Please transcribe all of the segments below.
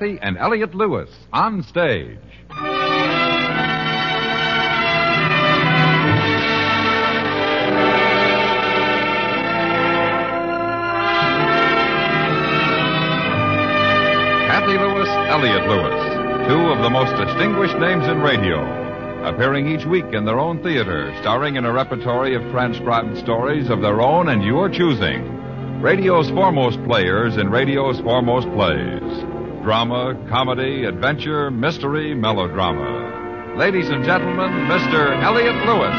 Kathy and Elliot Lewis on stage. Kathy Lewis, Elliot Lewis, two of the most distinguished names in radio, appearing each week in their own theater, starring in a repertory of transcribed stories of their own and your choosing. Radio's foremost players in radio's foremost plays. Drama, comedy, adventure, mystery, melodrama. Ladies and gentlemen, Mr. Elliot Lewis.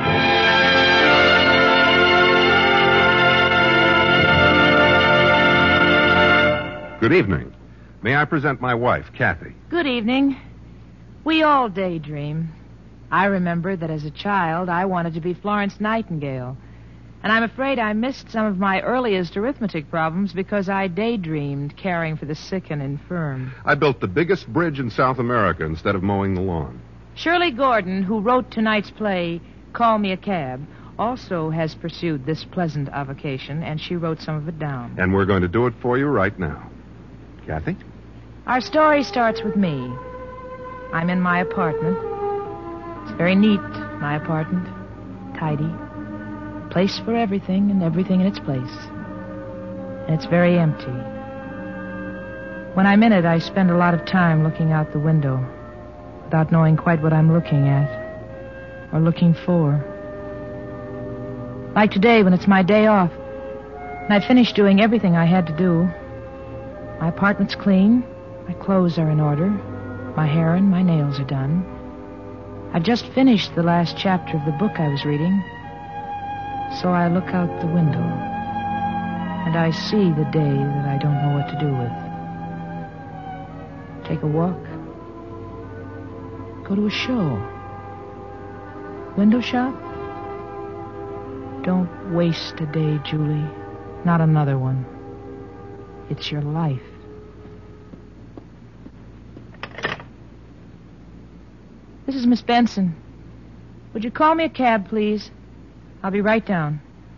Good evening. May I present my wife, Kathy? Good evening. We all daydream. I remember that as a child, I wanted to be Florence Nightingale. And I'm afraid I missed some of my earliest arithmetic problems because I daydreamed caring for the sick and infirm. I built the biggest bridge in South America instead of mowing the lawn. Shirley Gordon, who wrote tonight's play, Call Me a Cab, also has pursued this pleasant avocation, and she wrote some of it down. And we're going to do it for you right now. Kathy? Our story starts with me. I'm in my apartment. It's very neat, my apartment. Tidy. Place for everything and everything in its place. And it's very empty. When I'm in it, I spend a lot of time looking out the window without knowing quite what I'm looking at or looking for. Like today when it's my day off and I've finished doing everything I had to do. My apartment's clean. My clothes are in order. My hair and my nails are done. I've just finished the last chapter of the book I was reading. So I look out the window, and I see the day that I don't know what to do with. Take a walk. Go to a show. Window shop? Don't waste a day, Julie. Not another one. It's your life. This is Miss Benson. Would you call me a cab, please? I'll be right down.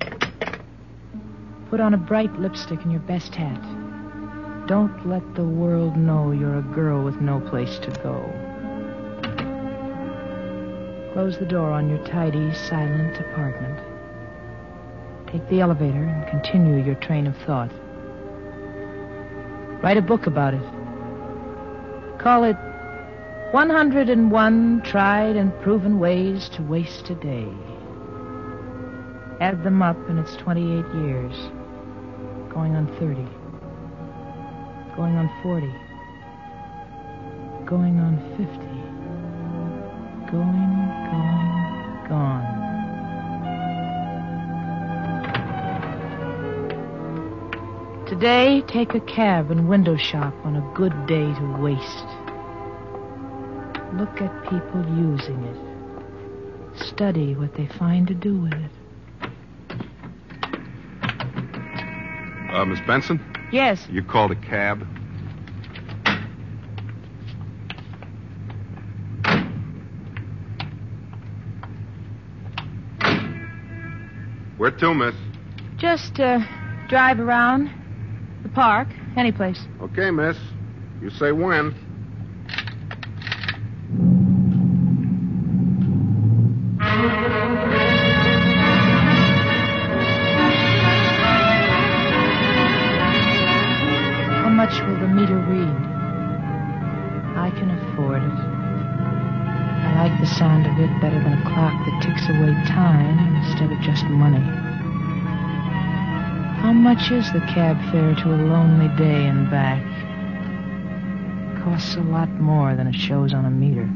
Put on a bright lipstick and your best hat. Don't let the world know you're a girl with no place to go. Close the door on your tidy, silent apartment. Take the elevator and continue your train of thought. Write a book about it. Call it 101 Tried and Proven Ways to Waste a Day. Add them up, and it's 28 years. Going on 30. Going on 40. Going on 50. Gone. Today, take a cab and window shop on a good day to waste. Look at people using it. Study what they find to do with it. Miss Benson? Yes. You called a cab? Where to, miss? Just drive around the park, any place. Okay, miss. You say when. How much will the meter read? I can afford it. I like the sound of it better than a clock that ticks away time instead of just money. How much is the cab fare to a lonely day and back? Costs a lot more than it shows on a meter.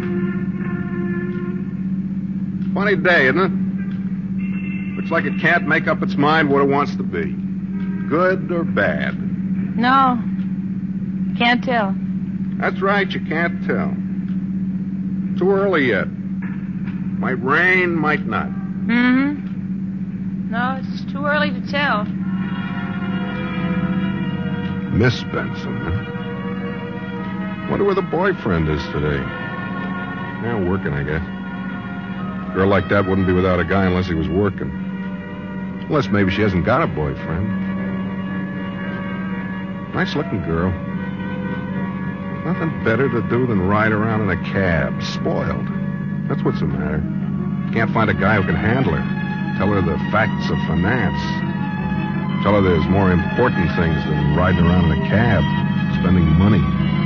Funny day, isn't it? Looks like it can't make up its mind what it wants to be. Good or bad. No. Can't tell. That's right, you can't tell. Too early yet. Might rain, might not. Mm-hmm. No, it's too early to tell. Miss Benson, huh? Wonder where the boyfriend is today. Yeah, working, I guess. A girl like that wouldn't be without a guy unless he was working. Unless maybe she hasn't got a boyfriend. Nice-looking girl. Nothing better to do than ride around in a cab, spoiled. That's what's the matter. Can't find a guy who can handle her. Tell her the facts of finance. Tell her there's more important things than riding around in a cab, spending money.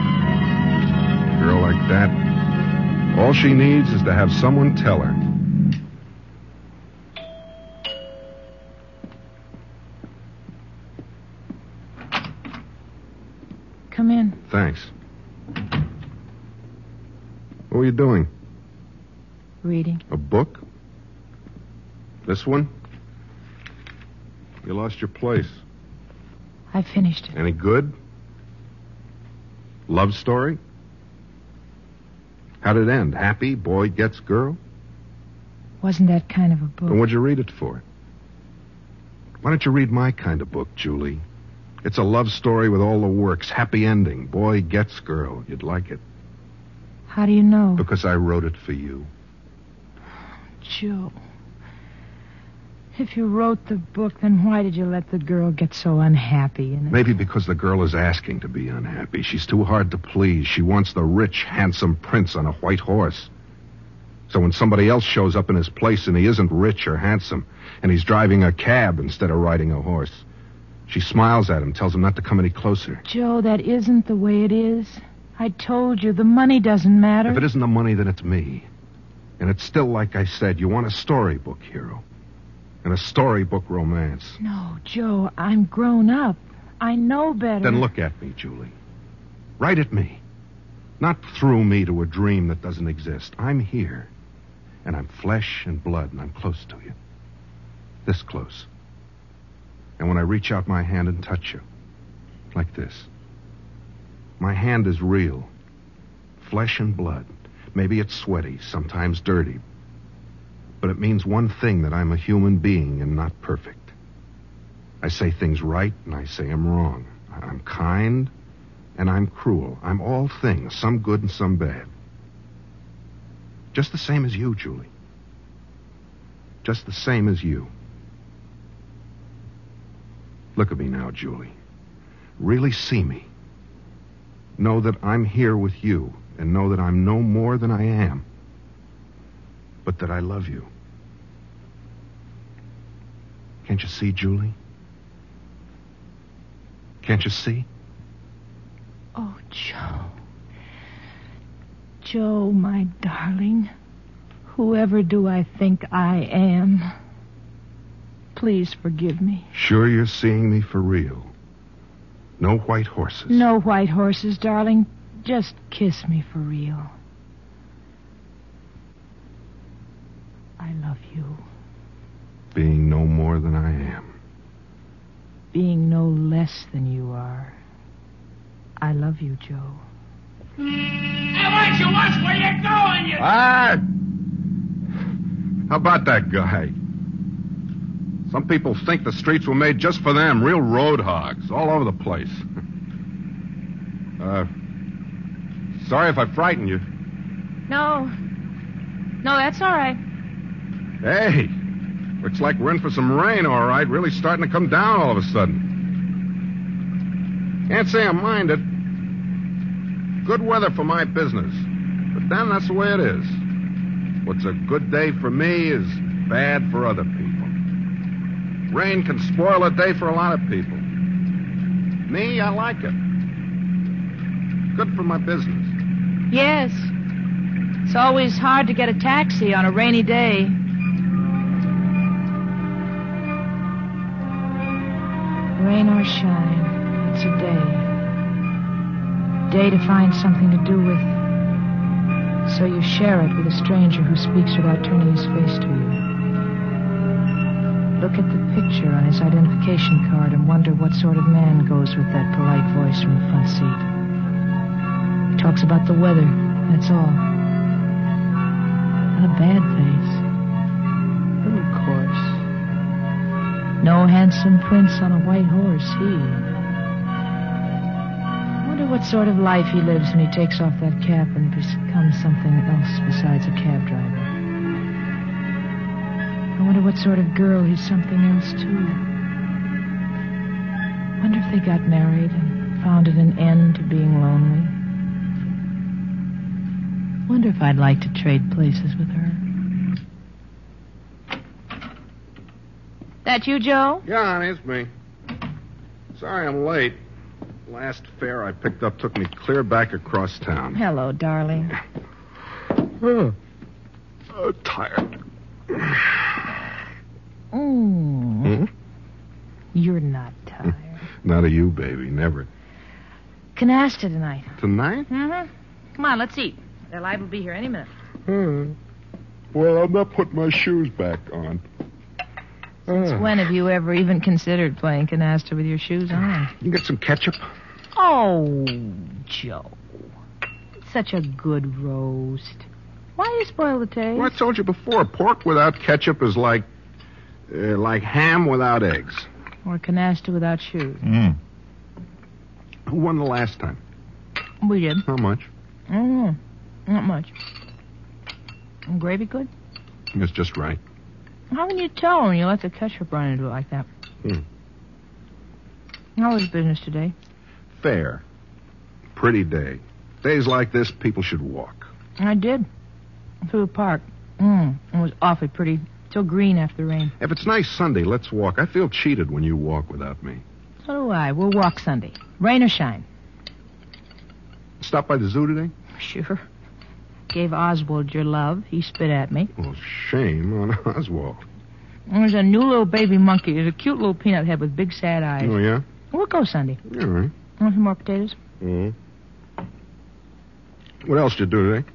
A girl like that, all she needs is to have someone tell her. Come in. Thanks. What were you doing? Reading. A book? This one? You lost your place. I finished it. Any good? Love story? How'd it end? Happy? Boy gets girl? Wasn't that kind of a book? Then what'd you read it for? Why don't you read my kind of book, Julie? It's a love story with all the works. Happy ending. Boy gets girl. You'd like it. How do you know? Because I wrote it for you. Joe. If you wrote the book, then why did you let the girl get so unhappy in it? Maybe because the girl is asking to be unhappy. She's too hard to please. She wants the rich, handsome prince on a white horse. So when somebody else shows up in his place and he isn't rich or handsome, and he's driving a cab instead of riding a horse, she smiles at him, tells him not to come any closer. Joe, that isn't the way it is. I told you, the money doesn't matter. If it isn't the money, then it's me. And it's still like I said, you want a storybook hero. And a storybook romance. No, Joe, I'm grown up. I know better. Then look at me, Julie. Right at me. Not through me to a dream that doesn't exist. I'm here. And I'm flesh and blood, and I'm close to you. This close. And when I reach out my hand and touch you, like this, my hand is real. Flesh and blood. Maybe it's sweaty, sometimes dirty. But it means one thing, that I'm a human being and not perfect. I say things right and I say them wrong. I'm kind and I'm cruel. I'm all things, some good and some bad. Just the same as you, Julie. Just the same as you. Look at me now, Julie. Really see me. Know that I'm here with you, and know that I'm no more than I am, but that I love you. Can't you see, Julie? Can't you see? Oh, Joe. Joe, my darling. Whoever do I think I am? Please forgive me. Sure you're seeing me for real? No white horses? No white horses, darling. Just kiss me for real. I love you. Being no more than I am. Being no less than you are. I love you, Joe. Hey, why don't you watch where you're going, you... Ah! How about that guy? Some people think the streets were made just for them. Real road hogs all over the place. Sorry if I frightened you. No, that's all right. Hey, looks like we're in for some rain, all right. Really starting to come down all of a sudden. Can't say I mind it. Good weather for my business. But then that's the way it is. What's a good day for me is bad for other people. Rain can spoil a day for a lot of people. Me, I like it. Good for my business. Yes. It's always hard to get a taxi on a rainy day. Rain or shine, it's a day. Day to find something to do with. So you share it with a stranger who speaks without turning his face to you. Look at the picture on his identification card and wonder what sort of man goes with that polite voice from the front seat. He talks about the weather, that's all. Not a bad face. A little coarse. No handsome prince on a white horse, he. I wonder what sort of life he lives when he takes off that cap and becomes something else besides a cab driver. I wonder what sort of girl he's something else, too. Wonder if they got married and found it an end to being lonely. Wonder if I'd like to trade places with her. That you, Joe? Yeah, honey, it's me. Sorry I'm late. Last fare I picked up took me clear back across town. Hello, darling. Tired. Mm. You're not tired. Not of you, baby. Never. Canasta tonight. Tonight? Mm-hmm. Come on, let's eat. They're liable to be here any minute. Well, I'm not putting my shoes back on. Since when have you ever even considered playing canasta with your shoes on? You get some ketchup? Oh, Joe. Such a good roast. Why you spoil the taste? Well, I told you before, pork without ketchup is like ham without eggs. Or canasta without shoes. Who won the last time? We did. How much? I don't know. Not much. Gravy good? It's just right. How can you tell when you let the ketchup run into it like that? How was business today? Fair. Pretty day. Days like this, people should walk. I did. Through the park. It was awfully pretty. Till green after the rain. If it's nice Sunday, let's walk. I feel cheated when you walk without me. So do I. We'll walk Sunday. Rain or shine. Stop by the zoo today? Sure. Gave Oswald your love. He spit at me. Well, shame on Oswald. There's a new little baby monkey. There's a cute little peanut head with big sad eyes. Oh, yeah? We'll go Sunday. All right. Want some more potatoes? What else did you do today?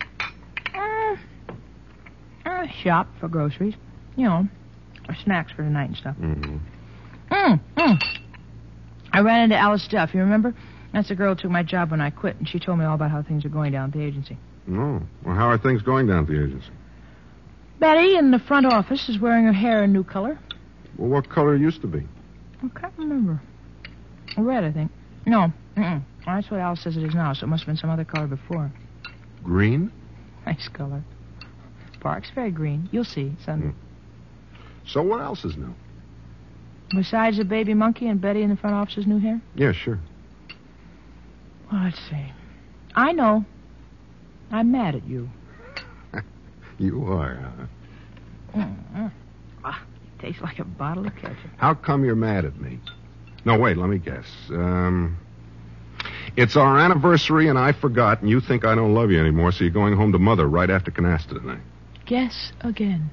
Shop for groceries. You know, snacks for the night and stuff. I ran into Alice Duff. You remember? That's the girl who took my job when I quit, and she told me all about how things are going down at the agency. Oh. Well, how are things going down at the agency? Betty in the front office is wearing her hair a new color. Well, what color it used to be? I can't remember. Red, I think. No. That's what Alice says it is now, so it must have been some other color before. Green? Nice color. Park's very green. You'll see Sunday. So what else is new? Besides the baby monkey and Betty in the front office's new hair? Yeah, sure. Well, let's see. I know. I'm mad at you. You are, huh? It tastes like a bottle of ketchup. How come you're mad at me? No, wait, let me guess. It's our anniversary and I forgot, and you think I don't love you anymore, so you're going home to Mother right after canasta tonight. Guess again.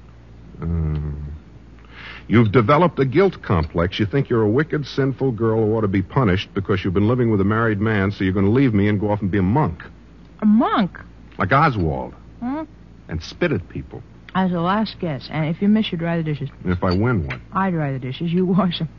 You've developed a guilt complex. You think you're a wicked, sinful girl who ought to be punished because you've been living with a married man, so you're going to leave me and go off and be a monk. A monk? Like Oswald. Huh? And spit at people. As a last guess. And if you miss, you dry the dishes. And if I win, what? I dry the dishes. You wash them.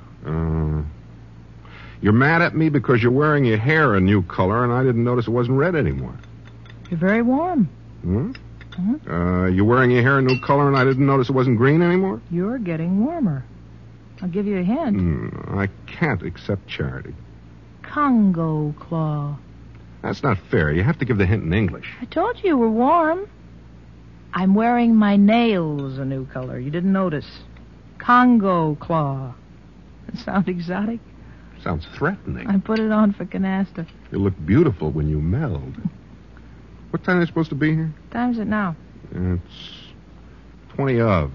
You're mad at me because you're wearing your hair a new color, and I didn't notice it wasn't red anymore. You're very warm. You're wearing your hair a new color, and I didn't notice it wasn't green anymore? You're getting warmer. I'll give you a hint. I can't accept charity. Congo claw. That's not fair. You have to give the hint in English. I told you were warm. I'm wearing my nails a new color. You didn't notice. Congo claw. That sound exotic? Sounds threatening. I put it on for canasta. You look beautiful when you meld. What time are they supposed to be here? What time is it now? It's 20 of.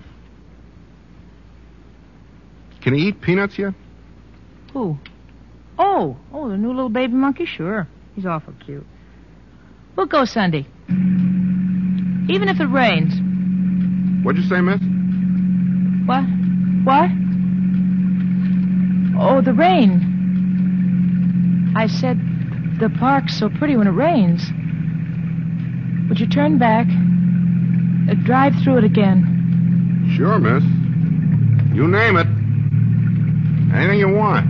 Can he eat peanuts yet? Who? Oh, the new little baby monkey? Sure. He's awful cute. We'll go Sunday. Even if it rains. What'd you say, miss? What? Oh, the rain. I said the park's so pretty when it rains. Would you turn back? Drive through it again. Sure, miss. You name it. Anything you want.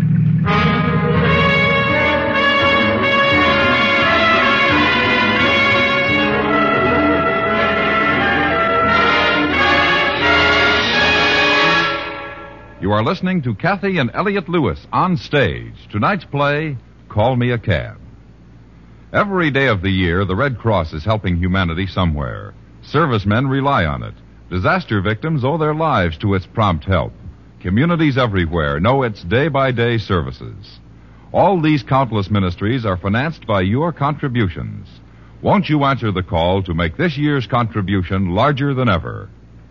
You are listening to Kathy and Elliot Lewis on stage. Tonight's play, Call Me a Cab. Every day of the year, the Red Cross is helping humanity somewhere. Servicemen rely on it. Disaster victims owe their lives to its prompt help. Communities everywhere know its day-by-day services. All these countless ministries are financed by your contributions. Won't you answer the call to make this year's contribution larger than ever?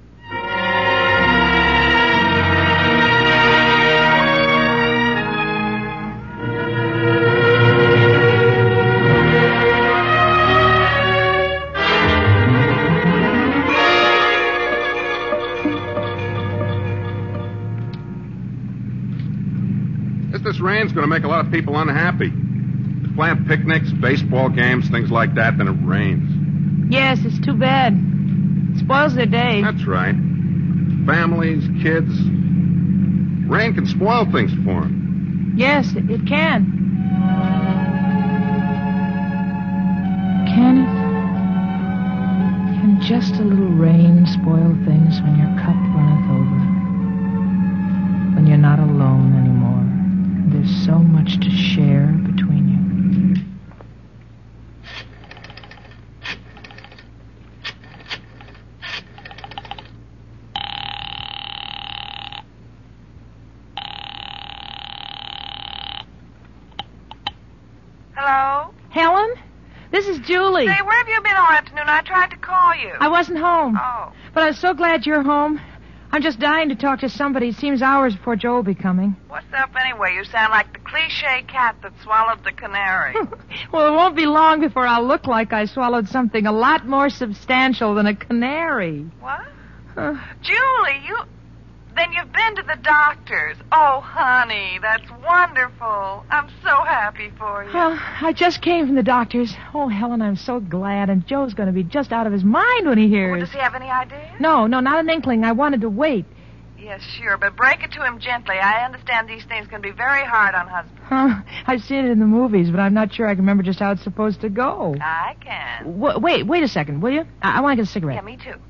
This rain's going to make a lot of people unhappy. They plan picnics, baseball games, things like that, then it rains. Yes, it's too bad. It spoils their day. That's right. Families, kids. Rain can spoil things for them. Yes, it can. Can it? Can just a little rain spoil things when your cup runneth over? When you're not alone anymore? There's so much to share between you. Hello? Helen? This is Julie. Say, where have you been all afternoon? I tried to call you. I wasn't home. Oh. But I'm so glad you're home. I'm just dying to talk to somebody. It seems hours before Joe will be coming. What's up anyway? You sound like the cliche cat that swallowed the canary. Well, it won't be long before I'll look like I swallowed something a lot more substantial than a canary. What? Julie, Then you've been to the doctor's. Oh, honey, that's wonderful. I'm so happy for you. I just came from the doctor's. Oh, Helen, I'm so glad. And Joe's going to be just out of his mind when he hears. Well, does he have any idea? No, not an inkling. I wanted to wait. Yes, sure, but break it to him gently. I understand these things can be very hard on husbands. I've seen it in the movies, but I'm not sure I can remember just how it's supposed to go. I can. Wait a second, will you? I want to get a cigarette. Yeah, me too.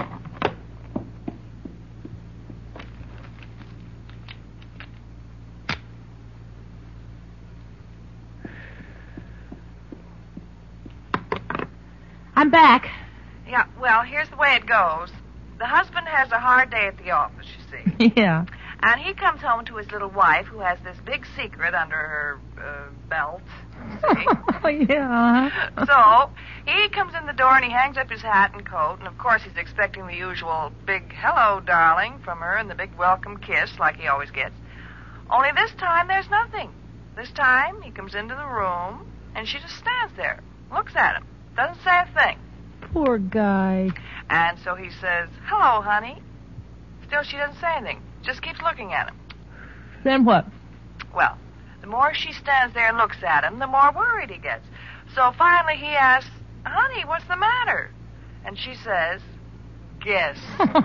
I'm back. Yeah, well, here's the way it goes. The husband has a hard day at the office, you see. Yeah. And he comes home to his little wife, who has this big secret under her belt. See? Oh, yeah. So, he comes in the door and he hangs up his hat and coat, and of course he's expecting the usual big hello, darling, from her and the big welcome kiss like he always gets. Only this time there's nothing. This time he comes into the room and she just stands there, looks at him, doesn't say a thing. Poor guy. And so he says, hello, honey. Still she doesn't say anything, just keeps looking at him. Then what? Well, the more she stands there and looks at him, the more worried he gets. So finally he asks, honey, what's the matter? And she says, guess.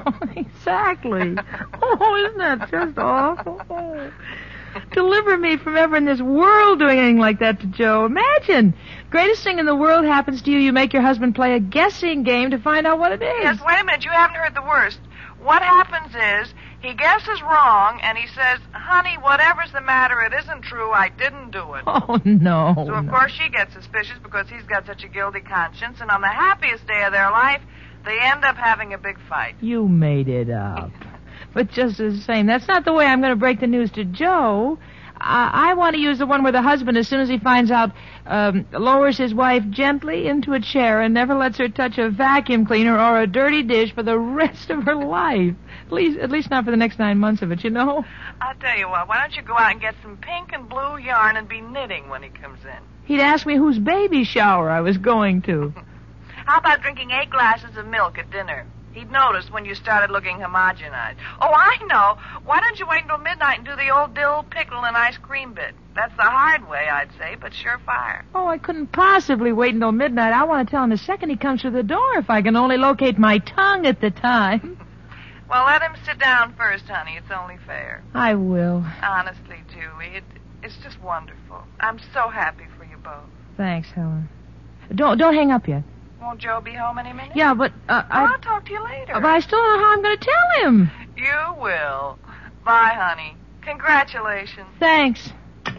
Exactly. Oh, isn't that just awful? Oh. Deliver me from ever in this world doing anything like that to Joe. Imagine. Greatest thing in the world happens to you. You make your husband play a guessing game to find out what it is. Yes, wait a minute. You haven't heard the worst. What happens is he guesses wrong and he says, honey, whatever's the matter, it isn't true. I didn't do it. Oh, no. So, of course, she gets suspicious because he's got such a guilty conscience. And on the happiest day of their life, they end up having a big fight. You made it up. But just the same, that's not the way I'm going to break the news to Joe. I want to use the one where the husband, as soon as he finds out, lowers his wife gently into a chair and never lets her touch a vacuum cleaner or a dirty dish for the rest of her life. At least not for the next 9 months of it, you know? I'll tell you what, why don't you go out and get some pink and blue yarn and be knitting when he comes in? He'd ask me whose baby shower I was going to. How about drinking 8 glasses of milk at dinner? He'd notice when you started looking homogenized. Oh, I know. Why don't you wait until midnight and do the old dill, pickle, and ice cream bit? That's the hard way, I'd say, but surefire. Oh, I couldn't possibly wait until midnight. I want to tell him the second he comes through the door if I can only locate my tongue at the time. Well, let him sit down first, honey. It's only fair. I will. Honestly, Julie, it's just wonderful. I'm so happy for you both. Thanks, Helen. Don't hang up yet. Won't Joe be home any minute? Yeah, but I'll talk to you later. But I still don't know how I'm going to tell him. You will. Bye, honey. Congratulations. Thanks.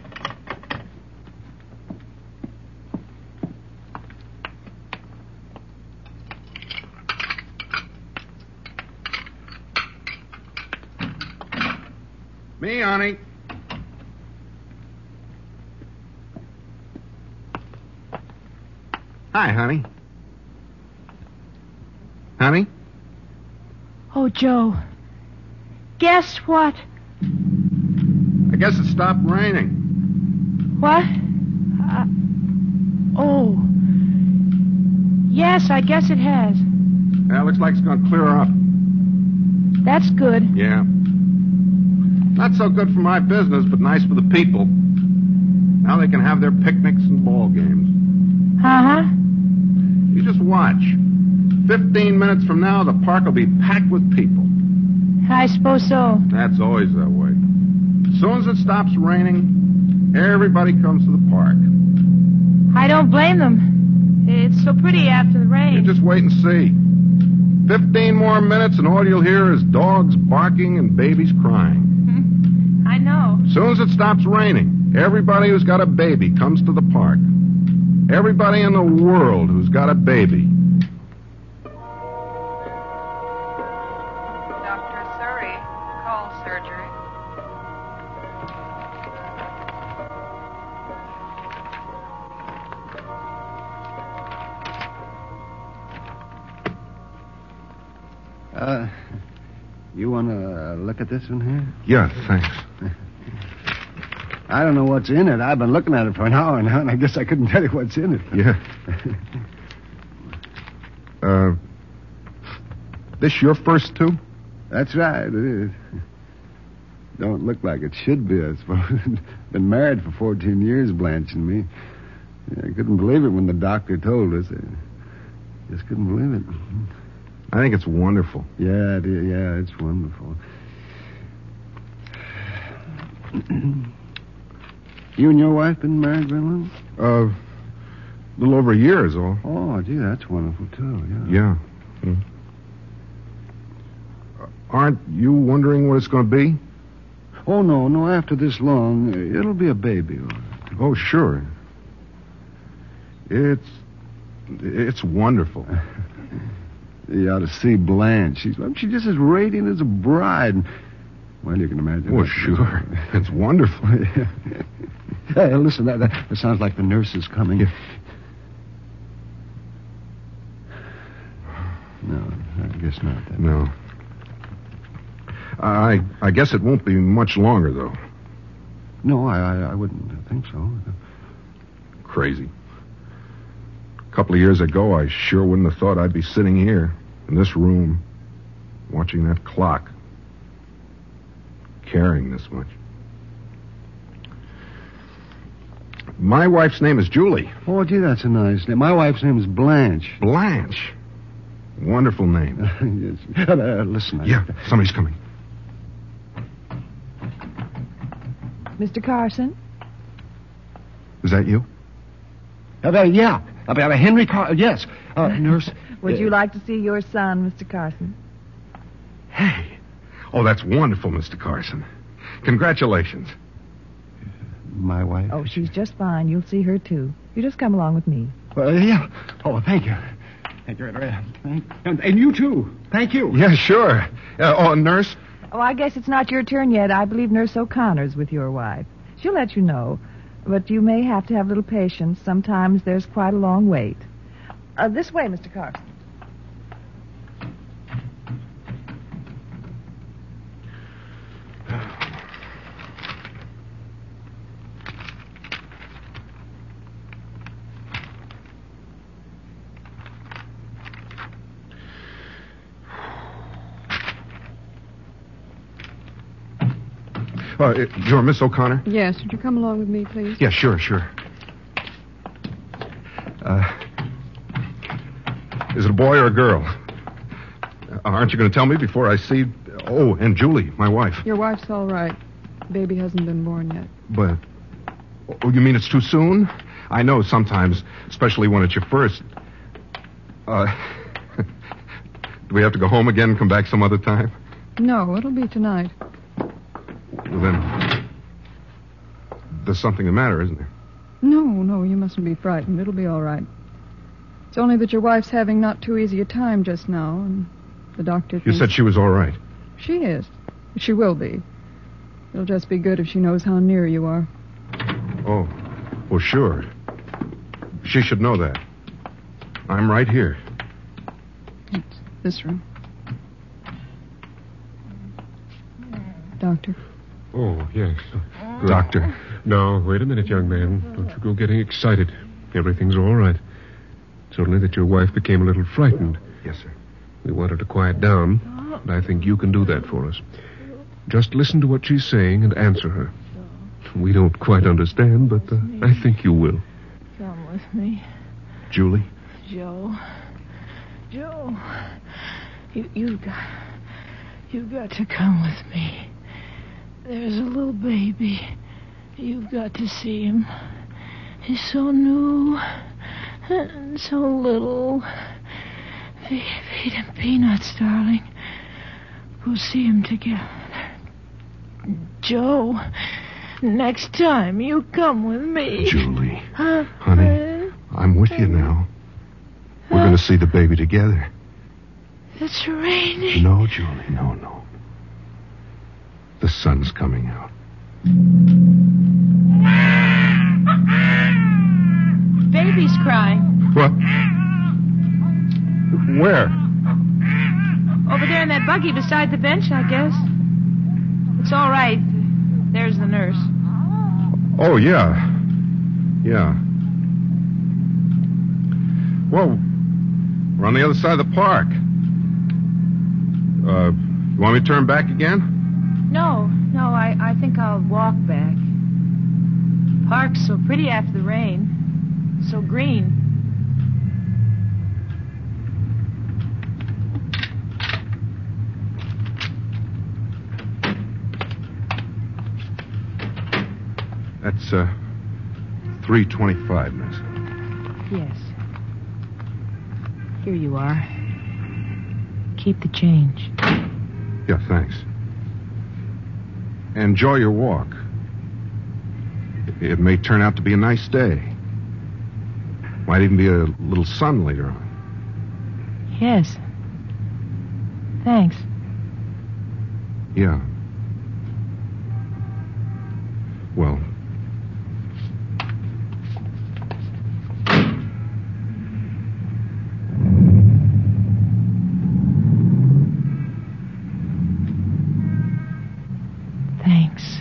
Me, honey. Hi, honey. Honey? Oh, Joe. Guess what? I guess it stopped raining. What? Oh. Yes, I guess it has. Yeah, looks like it's going to clear up. That's good. Yeah. Not so good for my business, but nice for the people. Now they can have their picnics and ball games. Uh-huh. You just watch. 15 minutes from now, the park will be packed with people. I suppose so. That's always that way. As soon as it stops raining, everybody comes to the park. I don't blame them. It's so pretty after the rain. You just wait and see. 15 more minutes, and all you'll hear is dogs barking and babies crying. I know. As soon as it stops raining, everybody who's got a baby comes to the park. Everybody in the world who's got a baby. Dr. Surrey, call surgery. You want to look at this one here? Yeah, thanks. I don't know what's in it. I've been looking at it for an hour now, and I guess I couldn't tell you what's in it. Yeah. This your first two? That's right, it is. Don't look like it should be, I suppose. Been married for 14 years, Blanche and me. I couldn't believe it when the doctor told us. I just couldn't believe it. I think it's wonderful. Yeah, it is. Yeah, it's wonderful. You and your wife been married very long? A little over a year is all. Oh, gee, that's wonderful, too, yeah. Yeah. Aren't you wondering what it's going to be? Oh, no, after this long, it'll be a baby. Oh, sure. It's wonderful. You ought to see Blanche. She's just as radiant as a bride. Well, you can imagine. Oh, sure. It's wonderful. Hey, listen, that sounds like the nurse is coming. Yeah. No, I guess not. Then. No. I guess it won't be much longer, though. No, I wouldn't think so. Crazy. A couple of years ago, I sure wouldn't have thought I'd be sitting here, in this room, watching that clock, caring this much. My wife's name is Julie. Oh, gee, that's a nice name. My wife's name is Blanche. Blanche. Wonderful name. Yes. Listen. Yeah, somebody's coming. Mr. Carson? Is that you? Yeah. About Henry Carson. Yes. Nurse. Would you like to see your son, Mr. Carson? Hey. Oh, that's wonderful, Mr. Carson. Congratulations. My wife? Oh, she's just fine. You'll see her, too. You just come along with me. Yeah. Oh, thank you. Thank you. And you, too. Thank you. Yeah, sure. Nurse? Oh, I guess it's not your turn yet. I believe Nurse O'Connor's with your wife. She'll let you know. But you may have to have a little patience. Sometimes there's quite a long wait. This way, Mr. Carson. You're Miss O'Connor? Yes. Would you come along with me, please? Yeah, sure. Is it a boy or a girl? Aren't you going to tell me before I see... Oh, and Julie, my wife. Your wife's all right. Baby hasn't been born yet. But... Oh, you mean it's too soon? I know sometimes, especially when it's your first. Do we have to go home again and come back some other time? No, it'll be tonight. Well, then, there's something the matter, isn't there? No, you mustn't be frightened. It'll be all right. It's only that your wife's having not too easy a time just now, and the doctor thinks... You said she was all right. She is. She will be. It'll just be good if she knows how near you are. Oh, well, sure. She should know that. I'm right here. It's this room. Doctor. Oh, yes. Doctor. Now, wait a minute, young man. Don't you go getting excited. Everything's all right. It's only that your wife became a little frightened. Yes, sir. We want her to quiet down, and I think you can do that for us. Just listen to what she's saying and answer her. We don't quite understand, but I think you will. Come with me, Julie? Joe. Joe, you've got to come with me. There's a little baby. You've got to see him. He's so new and so little. Feed him peanuts, darling. We'll see him together. Joe, next time you come with me. Julie. Honey, I'm with you now. We're going to see the baby together. It's raining. No, Julie, no. The sun's coming out. Baby's crying. What? Where? Over there in that buggy beside the bench, I guess. It's all right. There's the nurse. Oh, yeah. Yeah. Well, we're on the other side of the park. You want me to turn back again? No, I think I'll walk back. Park's so pretty after the rain. So green. That's, 325, miss. Yes. Here you are. Keep the change. Yeah, thanks. Enjoy your walk. It may turn out to be a nice day. Might even be a little sun later on. Yes. Thanks. Yeah. Well... Thanks.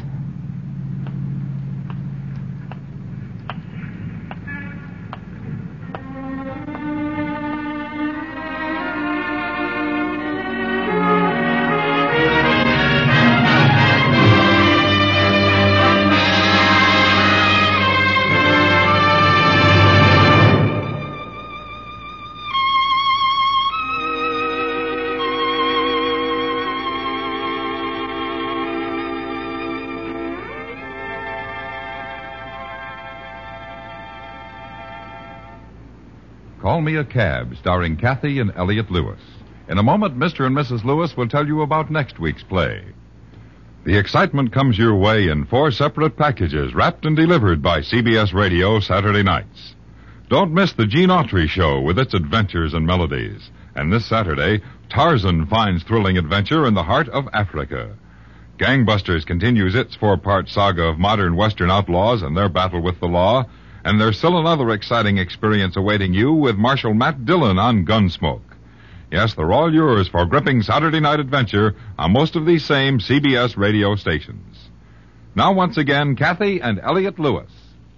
Call Me a Cab, starring Kathy and Elliot Lewis. In a moment, Mr. and Mrs. Lewis will tell you about next week's play. The excitement comes your way in 4 separate packages, wrapped and delivered by CBS Radio Saturday nights. Don't miss the Gene Autry Show with its adventures and melodies. And this Saturday, Tarzan finds thrilling adventure in the heart of Africa. Gangbusters continues its 4-part saga of modern Western outlaws and their battle with the law. And there's still another exciting experience awaiting you with Marshal Matt Dillon on Gunsmoke. Yes, they're all yours for gripping Saturday night adventure on most of these same CBS radio stations. Now, once again, Kathy and Elliot Lewis.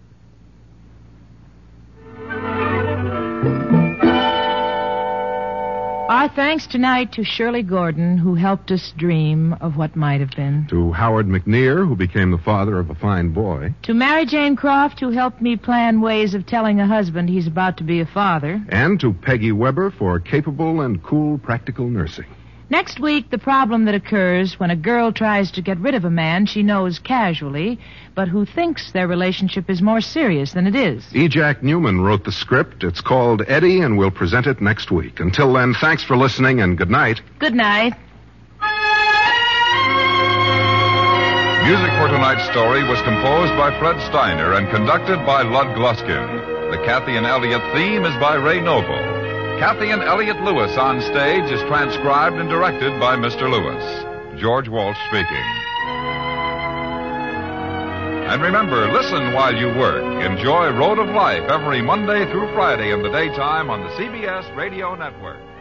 Our thanks tonight to Shirley Gordon, who helped us dream of what might have been. To Howard McNear, who became the father of a fine boy. To Mary Jane Croft, who helped me plan ways of telling a husband he's about to be a father. And to Peggy Weber for capable and cool practical nursing. Next week, the problem that occurs when a girl tries to get rid of a man she knows casually, but who thinks their relationship is more serious than it is. E. Jack Newman wrote the script. It's called Eddie, and we'll present it next week. Until then, thanks for listening, and good night. Good night. Music for tonight's story was composed by Fred Steiner and conducted by Lud Gluskin. The Kathy and Elliot theme is by Ray Noble. Kathy and Elliot Lewis on stage is transcribed and directed by Mr. Lewis. George Walsh speaking. And remember, listen while you work. Enjoy Road of Life every Monday through Friday in the daytime on the CBS Radio Network.